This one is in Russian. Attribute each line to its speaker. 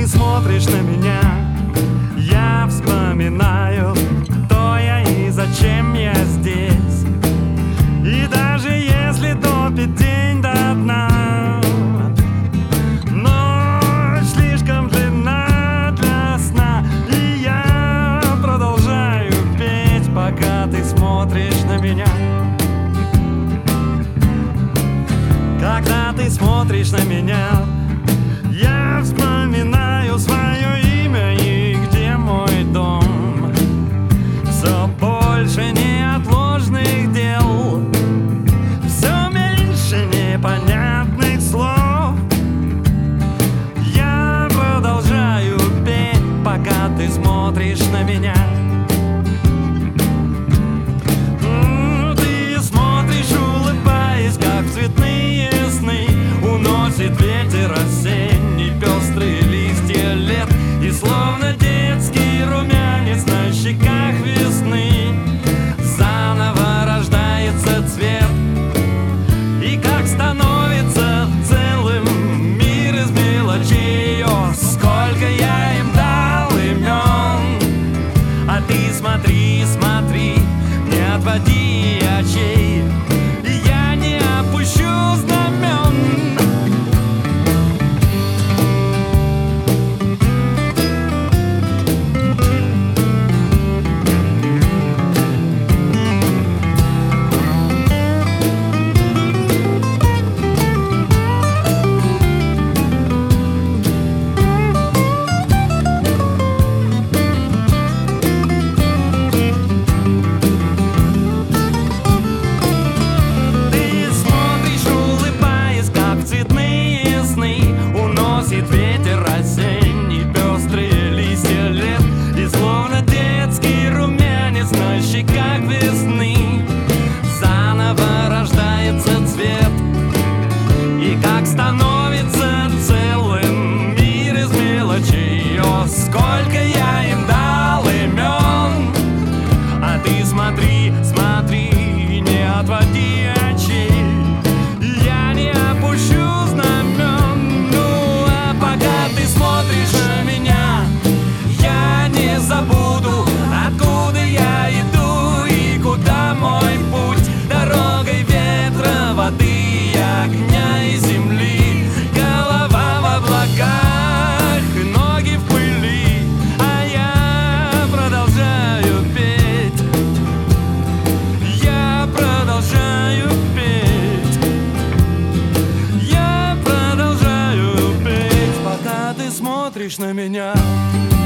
Speaker 1: ты смотришь на меня, я вспоминаю, кто я и зачем я здесь. И даже если топит день до дна, ночь слишком длинна для сна, и я продолжаю петь, пока ты смотришь на меня. Когда ты смотришь на меня, я вспоминаю свое имя и где мой дом. Все больше неотложных дел, все меньше непонятных слов. Я продолжаю петь, пока ты смотришь на меня. Ты смотришь, улыбаясь, как цветные сны. Уносит ветер осенний, пестрые листья лет, и словно детский румянец на щеках весны заново рождается цвет. И как становится целым мир из мелочей, о, сколько я им дал имен. А ты смотри, смотри, не отводи очей, и я не опущу знамен. Ветер осенний, пестрые листья лет, и словно детский румянец на щеках весны заново рождается цвет. И как становится целым мир из мелочей, о, сколько я им дал имен. А ты смотри, смотри, не отводи очей, я не опущу знамен. Ты смотришь на меня, я не забуду, откуда я иду и куда мой путь. Дорогой ветра, воды, огня и земли, голова в облаках, ноги в пыли, а я продолжаю петь, я продолжаю петь, я продолжаю петь, пока ты смотришь на меня.